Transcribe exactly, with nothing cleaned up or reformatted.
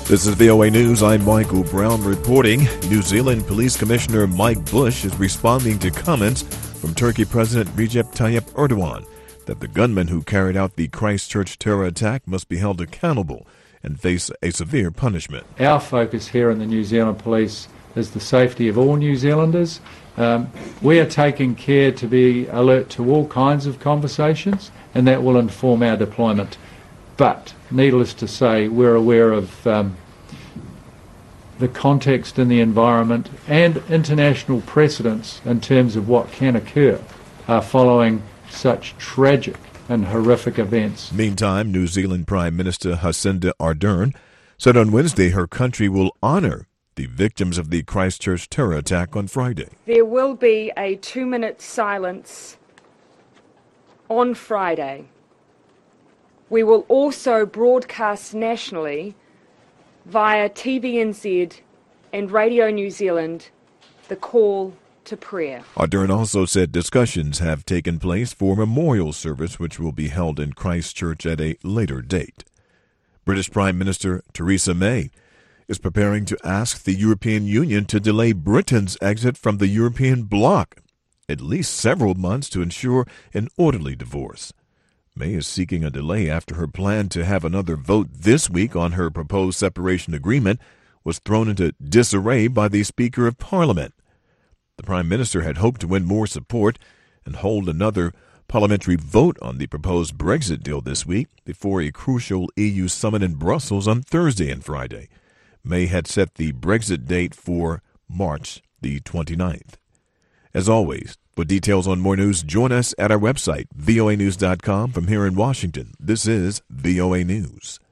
This is V O A News. I'm Michael Brown reporting. New Zealand Police Commissioner Mike Bush is responding to comments from Turkey President Recep Tayyip Erdogan that the gunman who carried out the Christchurch terror attack must be held accountable and face a severe punishment. Our focus here in the New Zealand Police is the safety of all New Zealanders. Um, we are taking care to be alert to all kinds of conversations, and that will inform our deployment. But, needless to say, we're aware of um, the context and the environment and international precedents in terms of what can occur uh, following such tragic and horrific events. Meantime, New Zealand Prime Minister Jacinda Ardern said on Wednesday her country will honor the victims of the Christchurch terror attack on Friday. There will be a two-minute silence on Friday. We will also broadcast nationally via T V N Z and Radio New Zealand the call to prayer. Ardern also said discussions have taken place for a memorial service which will be held in Christchurch at a later date. British Prime Minister Theresa May is preparing to ask the European Union to delay Britain's exit from the European bloc at least several months to ensure an orderly divorce. May is seeking a delay after her plan to have another vote this week on her proposed separation agreement was thrown into disarray by the Speaker of Parliament. The Prime Minister had hoped to win more support and hold another parliamentary vote on the proposed Brexit deal this week before a crucial E U summit in Brussels on Thursday and Friday. May had set the Brexit date for March the twenty-ninth. As always, for details on more news, join us at our website, V O A news dot com. From here in Washington, this is V O A News.